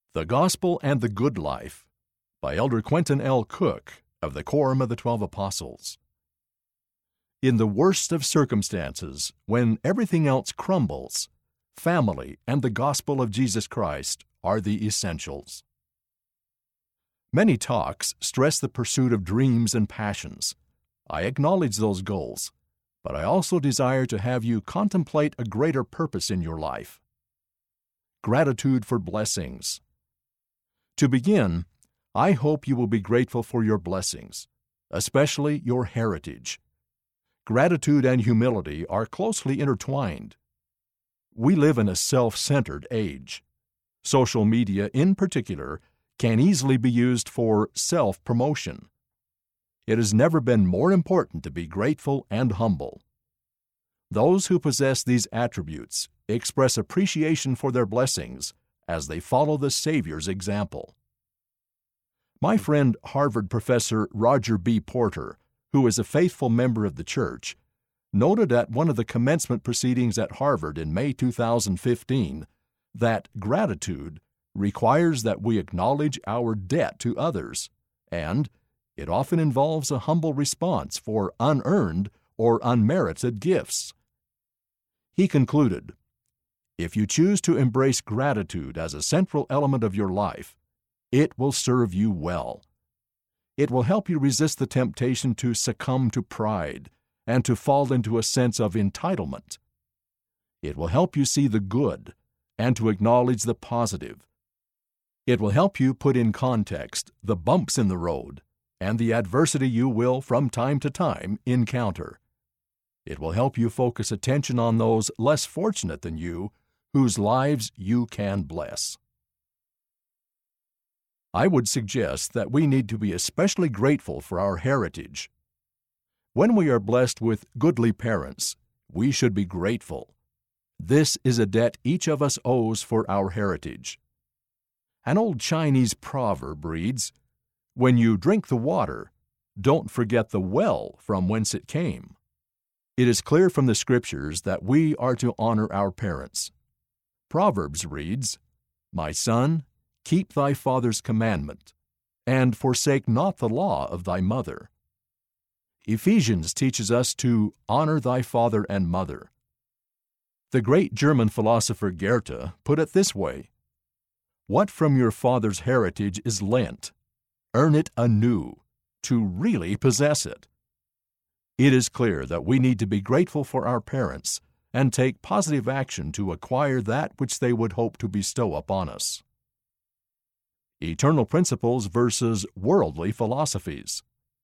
The Gospel and the Good Life by Elder Quentin L. Cook of the Quorum of the 12 Apostles. In the worst of circumstances, when everything else crumbles, family and the gospel of Jesus Christ are the essentials. Many talks stress the pursuit of dreams and passions. I acknowledge those goals, but I also desire to have you contemplate a greater purpose in your life. Gratitude for blessings. To begin, I hope you will be grateful for your blessings, especially your heritage. Gratitude and humility are closely intertwined. We live in a self-centered age. Social media, in particular, can easily be used for self-promotion. It has never been more important to be grateful and humble. Those who possess these attributes express appreciation for their blessings as they follow the Savior's example. My friend Harvard professor Roger B. Porter, who is a faithful member of the church, noted at one of the commencement proceedings at Harvard in May 2015 that gratitude requires that we acknowledge our debt to others, and it often involves a humble response for unearned or unmerited gifts. He concluded, "If you choose to embrace gratitude as a central element of your life, it will serve you well. It will help you resist the temptation to succumb to pride and to fall into a sense of entitlement. It will help you see the good and to acknowledge the positive. It will help you put in context the bumps in the road and the adversity you will, from time to time, encounter. It will help you focus attention on those less fortunate than you, whose lives you can bless." I would suggest that we need to be especially grateful for our heritage. When we are blessed with goodly parents, we should be grateful. This is a debt each of us owes for our heritage. An old Chinese proverb reads, "When you drink the water, don't forget the well from whence it came." It is clear from the Scriptures that we are to honor our parents. Proverbs reads, "My son, keep thy father's commandment, and forsake not the law of thy mother." Ephesians teaches us to honor thy father and mother. The great German philosopher Goethe put it this way, "What from your father's heritage is lent, earn it anew, to really possess it." It is clear that we need to be grateful for our parents and take positive action to acquire that which they would hope to bestow upon us. Eternal principles versus worldly philosophies.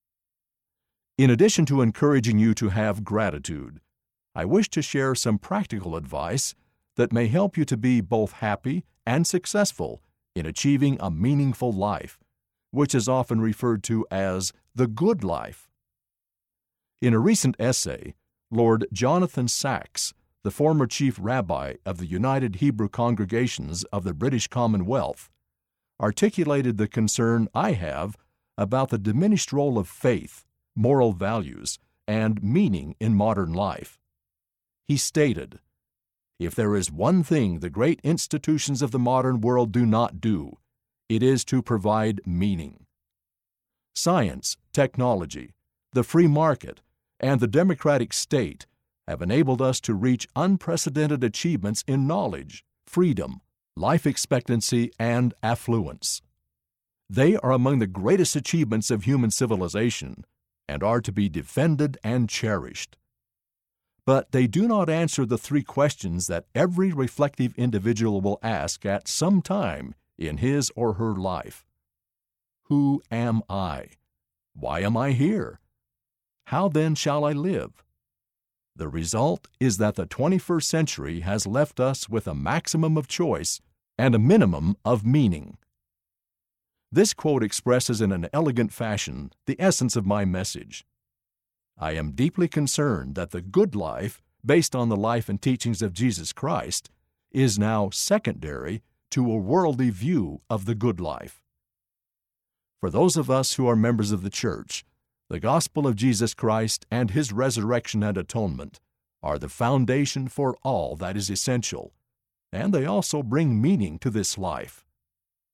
In addition to encouraging you to have gratitude, I wish to share some practical advice that may help you to be both happy and successful in achieving a meaningful life, which is often referred to as the good life. In a recent essay, Lord Jonathan Sacks, the former chief rabbi of the United Hebrew Congregations of the British Commonwealth, articulated the concern I have about the diminished role of faith, moral values, and meaning in modern life. He stated, "If there is one thing the great institutions of the modern world do not do, it is to provide meaning. Science, technology, the free market, and the democratic state have enabled us to reach unprecedented achievements in knowledge, freedom, life expectancy, and affluence. They are among the greatest achievements of human civilization and are to be defended and cherished. But they do not answer the three questions that every reflective individual will ask at some time in his or her life. Who am I? Why am I here? How then shall I live? The result is that the 21st century has left us with a maximum of choice and a minimum of meaning." This quote expresses in an elegant fashion the essence of my message. I am deeply concerned that the good life, based on the life and teachings of Jesus Christ, is now secondary to a worldly view of the good life. For those of us who are members of the church, the gospel of Jesus Christ and his resurrection and atonement are the foundation for all that is essential, and they also bring meaning to this life.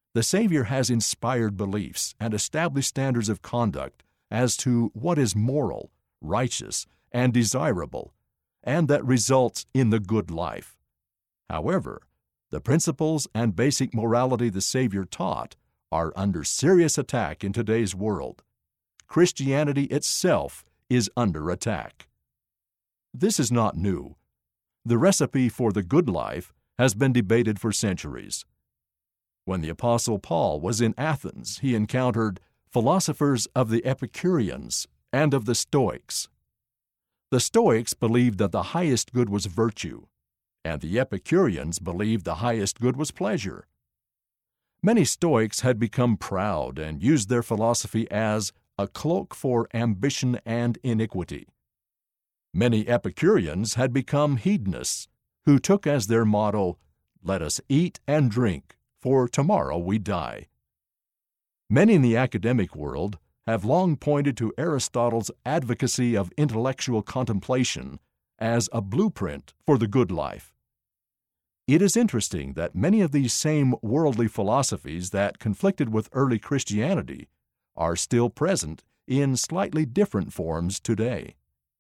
The Savior has inspired beliefs and established standards of conduct as to what is moral, righteous, and desirable, and that results in the good life. However, the principles and basic morality the Savior taught are under serious attack in today's world. Christianity itself is under attack. This is not new. The recipe for the good life has been debated for centuries. When the Apostle Paul was in Athens, he encountered philosophers of the Epicureans and of the Stoics. The Stoics believed that the highest good was virtue, and the Epicureans believed the highest good was pleasure. Many Stoics had become proud and used their philosophy as a cloak for ambition and iniquity. Many Epicureans had become hedonists, who took as their motto, "Let us eat and drink, for tomorrow we die." Many in the academic world have long pointed to Aristotle's advocacy of intellectual contemplation as a blueprint for the good life. It is interesting that many of these same worldly philosophies that conflicted with early Christianity are still present in slightly different forms today.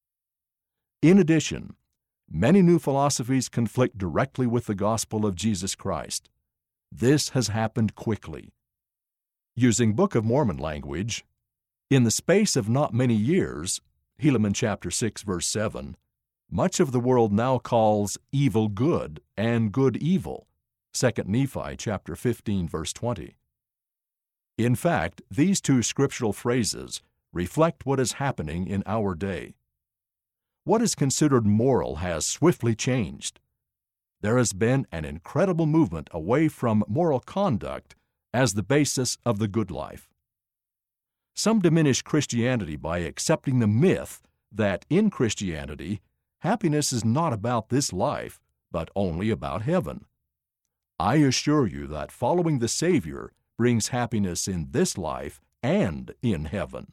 In addition, many new philosophies conflict directly with the gospel of Jesus Christ. This has happened quickly. Using Book of Mormon language, in the space of not many years, Helaman chapter 6, verse 7, much of the world now calls evil good and good evil, 2 Nephi chapter 15, verse 20. In fact, these two scriptural phrases reflect what is happening in our day. What is considered moral has swiftly changed. There has been an incredible movement away from moral conduct as the basis of the good life. Some diminish Christianity by accepting the myth that in Christianity, happiness is not about this life, but only about heaven. I assure you that following the Savior brings happiness in this life and in heaven.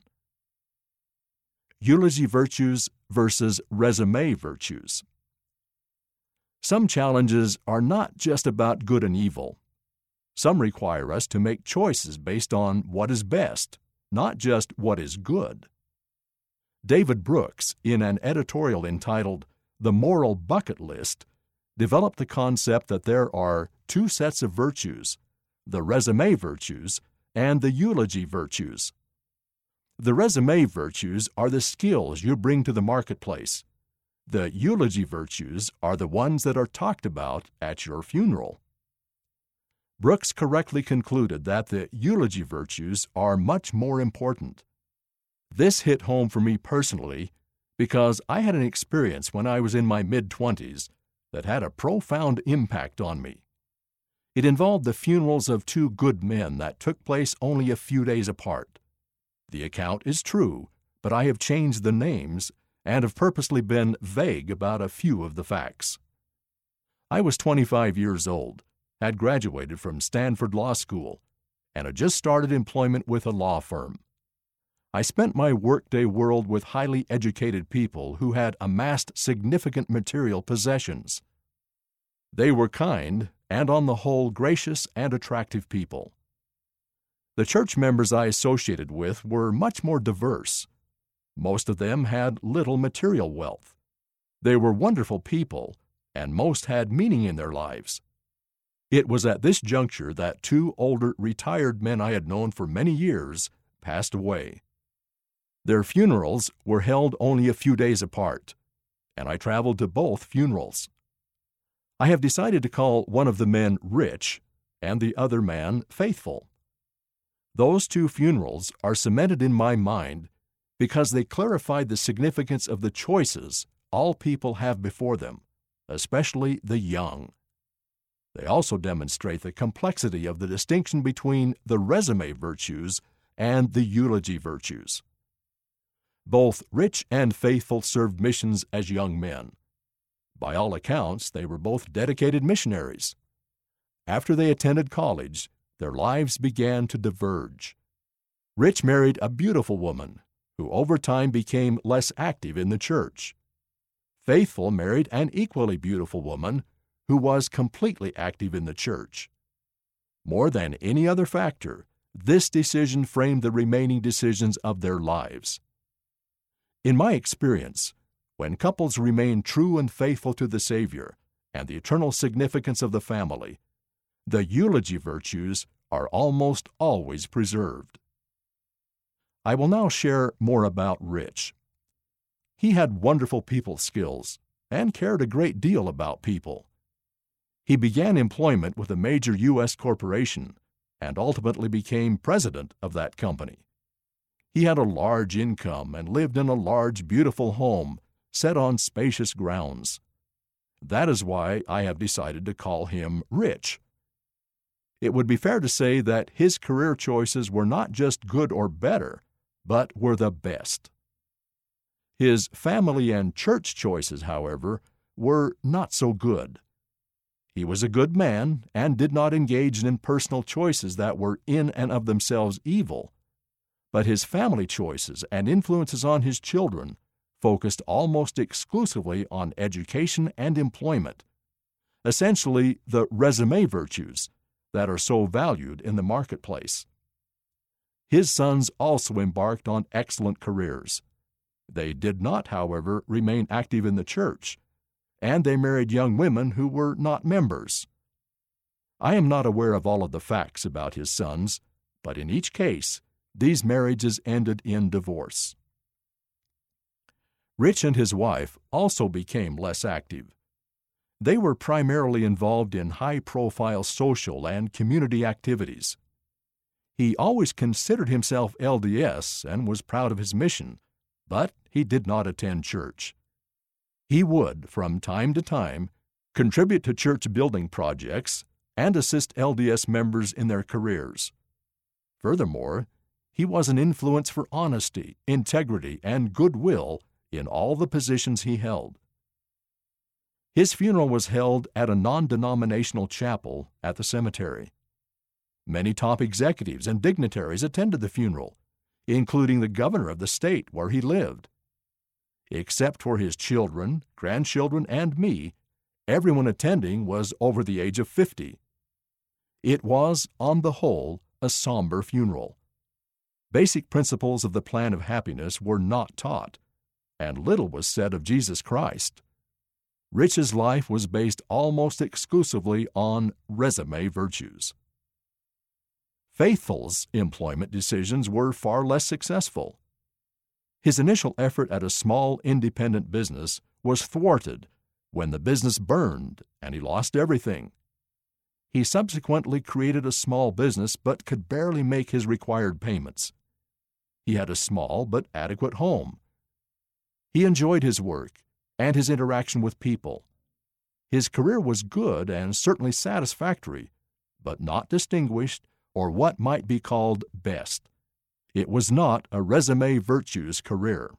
Eulogy virtues versus resume virtues. Some challenges are not just about good and evil. Some require us to make choices based on what is best, not just what is good. David Brooks, in an editorial entitled The Moral Bucket List, developed the concept that there are two sets of virtues, the resume virtues and the eulogy virtues. The resume virtues are the skills you bring to the marketplace. The eulogy virtues are the ones that are talked about at your funeral. Brooks correctly concluded that the eulogy virtues are much more important. This hit home for me personally because I had an experience when I was in my mid-20s that had a profound impact on me. It involved the funerals of two good men that took place only a few days apart. The account is true, but I have changed the names and have purposely been vague about a few of the facts. I was 25 years old, had graduated from Stanford Law School, and had just started employment with a law firm. I spent my workday world with highly educated people who had amassed significant material possessions. They were kind and, on the whole, gracious and attractive people. The church members I associated with were much more diverse. Most of them had little material wealth. They were wonderful people, and most had meaning in their lives. It was at this juncture that two older retired men I had known for many years passed away. Their funerals were held only a few days apart, and I traveled to both funerals. I have decided to call one of the men Rich and the other man Faithful. Those two funerals are cemented in my mind because they clarified the significance of the choices all people have before them, especially the young. They also demonstrate the complexity of the distinction between the resume virtues and the eulogy virtues. Both Rich and Faithful served missions as young men. By all accounts, they were both dedicated missionaries. After they attended college, their lives began to diverge. Rich married a beautiful woman who over time became less active in the church. Faithful married an equally beautiful woman who was completely active in the church. More than any other factor, this decision framed the remaining decisions of their lives. In my experience, when couples remain true and faithful to the Savior and the eternal significance of the family, the eulogy virtues are almost always preserved. I will now share more about Rich. He had wonderful people skills and cared a great deal about people. He began employment with a major U.S. corporation and ultimately became president of that company. He had a large income and lived in a large, beautiful home set on spacious grounds. That is why I have decided to call him Rich. It would be fair to say that his career choices were not just good or better, but were the best. His family and church choices, however, were not so good. He was a good man and did not engage in personal choices that were in and of themselves evil, but his family choices and influences on his children focused almost exclusively on education and employment, essentially the resume virtues that are so valued in the marketplace. His sons also embarked on excellent careers. They did not, however, remain active in the church, and they married young women who were not members. I am not aware of all of the facts about his sons, but in each case, these marriages ended in divorce. Rich and his wife also became less active. They were primarily involved in high-profile social and community activities. He always considered himself LDS and was proud of his mission, but he did not attend church. He would, from time to time, contribute to church building projects and assist LDS members in their careers. Furthermore, he was an influence for honesty, integrity, and goodwill in all the positions he held. His funeral was held at a non-denominational chapel at the cemetery. Many top executives and dignitaries attended the funeral, including the governor of the state where he lived. Except for his children, grandchildren, and me, everyone attending was over the age of 50. It was, on the whole, a somber funeral. Basic principles of the plan of happiness were not taught, and little was said of Jesus Christ. Rich's life was based almost exclusively on resume virtues. Faithful's employment decisions were far less successful. His initial effort at a small independent business was thwarted when the business burned and he lost everything. He subsequently created a small business but could barely make his required payments. He had a small but adequate home. He enjoyed his work and his interaction with people. His career was good and certainly satisfactory, but not distinguished or what might be called best. It was not a resume virtues career.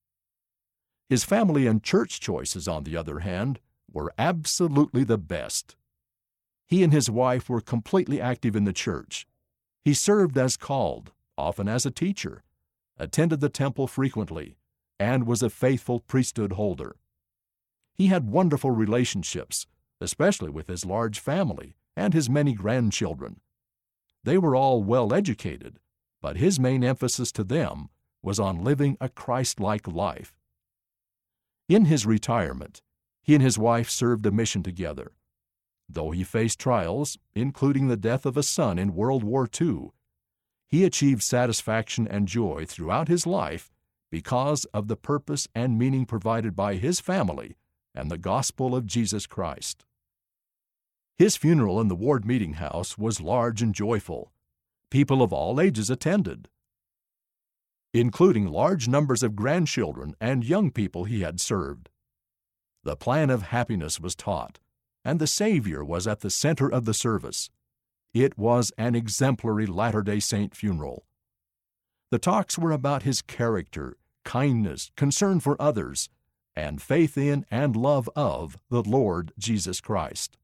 His family and church choices, on the other hand, were absolutely the best. He and his wife were completely active in the church. He served as called, often as a teacher, attended the temple frequently, and was a faithful priesthood holder. He had wonderful relationships, especially with his large family and his many grandchildren. They were all well educated, but his main emphasis to them was on living a Christ-like life. In his retirement, he and his wife served a mission together. Though he faced trials, including the death of a son in World War II, he achieved satisfaction and joy throughout his life because of the purpose and meaning provided by his family and the gospel of Jesus Christ. His funeral in the Ward Meeting House was large and joyful. People of all ages attended, including large numbers of grandchildren and young people he had served. The plan of happiness was taught, and the Savior was at the center of the service. It was an exemplary Latter-day Saint funeral. The talks were about his character, kindness, concern for others, and faith in and love of the Lord Jesus Christ.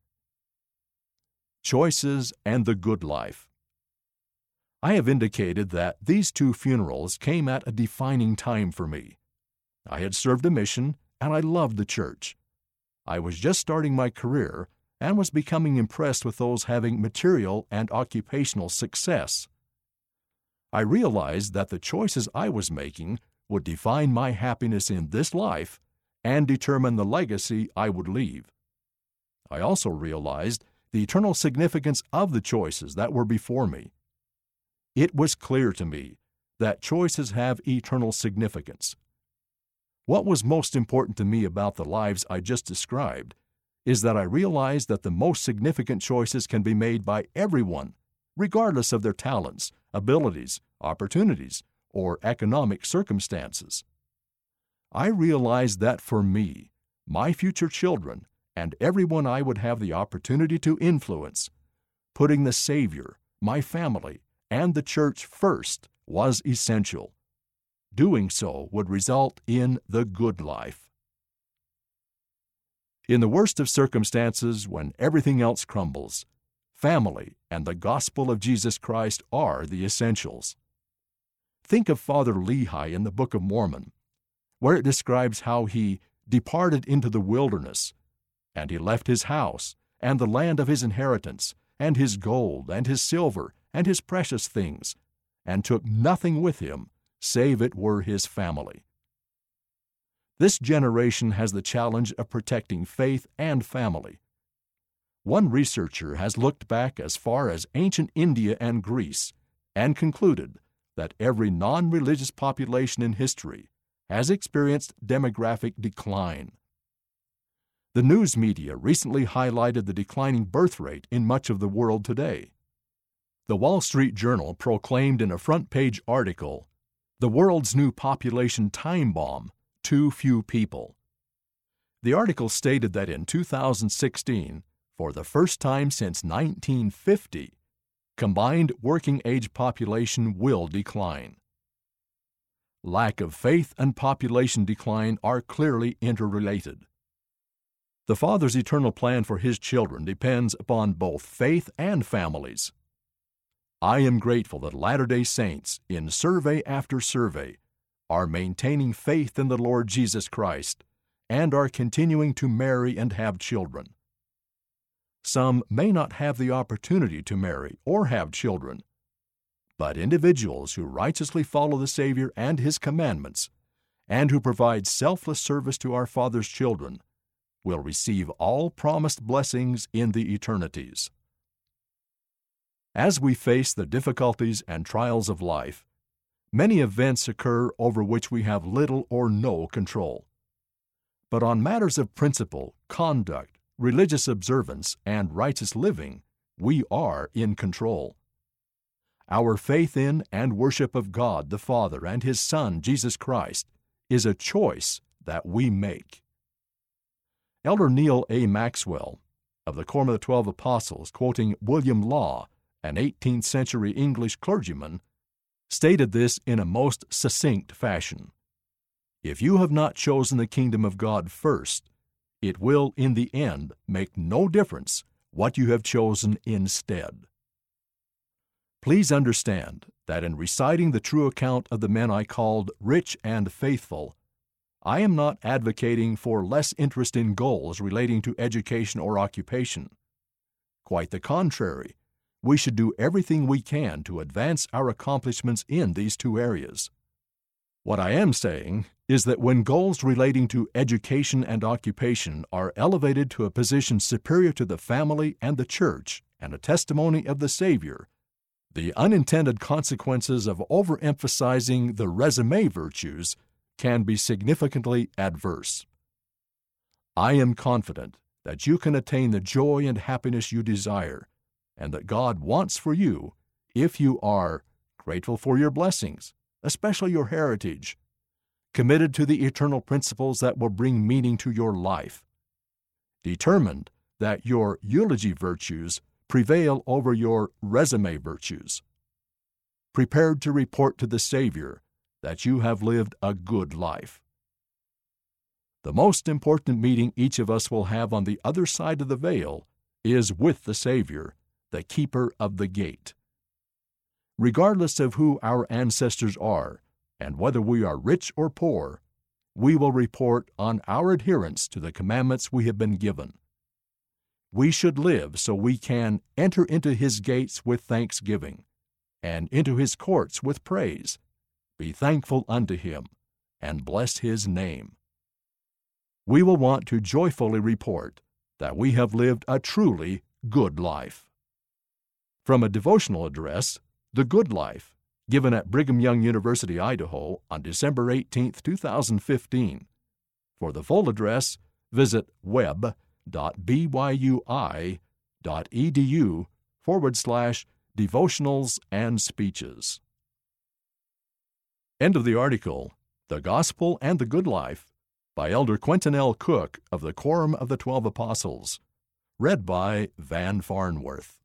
Choices and the good life. I have indicated that these two funerals came at a defining time for me. I had served a mission, and I loved the church. I was just starting my career, and was becoming impressed with those having material and occupational success. I realized that the choices I was making would define my happiness in this life and determine the legacy I would leave. I also realized the eternal significance of the choices that were before me. It was clear to me that choices have eternal significance. What was most important to me about the lives I just described is that I realized that the most significant choices can be made by everyone, regardless of their talents, abilities, opportunities, or economic circumstances. I realized that for me, my future children, and everyone I would have the opportunity to influence, putting the Savior, my family, and the church first was essential. Doing so would result in the good life. In the worst of circumstances, when everything else crumbles, family and the gospel of Jesus Christ are the essentials. Think of Father Lehi in the Book of Mormon, where it describes how he departed into the wilderness, and he left his house, and the land of his inheritance, and his gold, and his silver, and his precious things, and took nothing with him, save it were his family. This generation has the challenge of protecting faith and family. One researcher has looked back as far as ancient India and Greece and concluded that every non-religious population in history has experienced demographic decline. The news media recently highlighted the declining birth rate in much of the world today. The Wall Street Journal proclaimed in a front-page article, "The world's new population time bomb, too few people." The article stated that in 2016, for the first time since 1950, combined working-age population will decline. Lack of faith and population decline are clearly interrelated. The Father's eternal plan for His children depends upon both faith and families. I am grateful that Latter-day Saints, in survey after survey, are maintaining faith in the Lord Jesus Christ and are continuing to marry and have children. Some may not have the opportunity to marry or have children, but individuals who righteously follow the Savior and His commandments and who provide selfless service to our Father's children will receive all promised blessings in the eternities. As we face the difficulties and trials of life, many events occur over which we have little or no control. But on matters of principle, conduct, religious observance, and righteous living, we are in control. Our faith in and worship of God the Father and His Son, Jesus Christ, is a choice that we make. Elder Neal A. Maxwell, of the Quorum of the 12 Apostles, quoting William Law, an 18th century English clergyman, stated this in a most succinct fashion. If you have not chosen the kingdom of God first, it will in the end make no difference what you have chosen instead. Please understand that in reciting the true account of the men I called rich and faithful, I am not advocating for less interest in goals relating to education or occupation. Quite the contrary, we should do everything we can to advance our accomplishments in these two areas. What I am saying is that when goals relating to education and occupation are elevated to a position superior to the family and the church and a testimony of the Savior, the unintended consequences of overemphasizing the resume virtues can be significantly adverse. I am confident that you can attain the joy and happiness you desire, and that God wants for you if you are grateful for your blessings, especially your heritage, committed to the eternal principles that will bring meaning to your life, determined that your eulogy virtues prevail over your resume virtues, prepared to report to the Savior that you have lived a good life. The most important meeting each of us will have on the other side of the veil is with the Savior, the keeper of the gate. Regardless of who our ancestors are and whether we are rich or poor, we will report on our adherence to the commandments we have been given. we should live so we can enter into His gates with thanksgiving, and into His courts with praise, be thankful unto Him, and bless His name. We will want to joyfully report that we have lived a truly good life. From a devotional address, The Good Life, given at Brigham Young University, Idaho, on December 18, 2015. For the full address, visit web.byui.edu/devotionals and speeches. End of the article, The Gospel and the Good Life, by Elder Quentin L. Cook of the Quorum of the 12 Apostles. Read by Van Farnworth.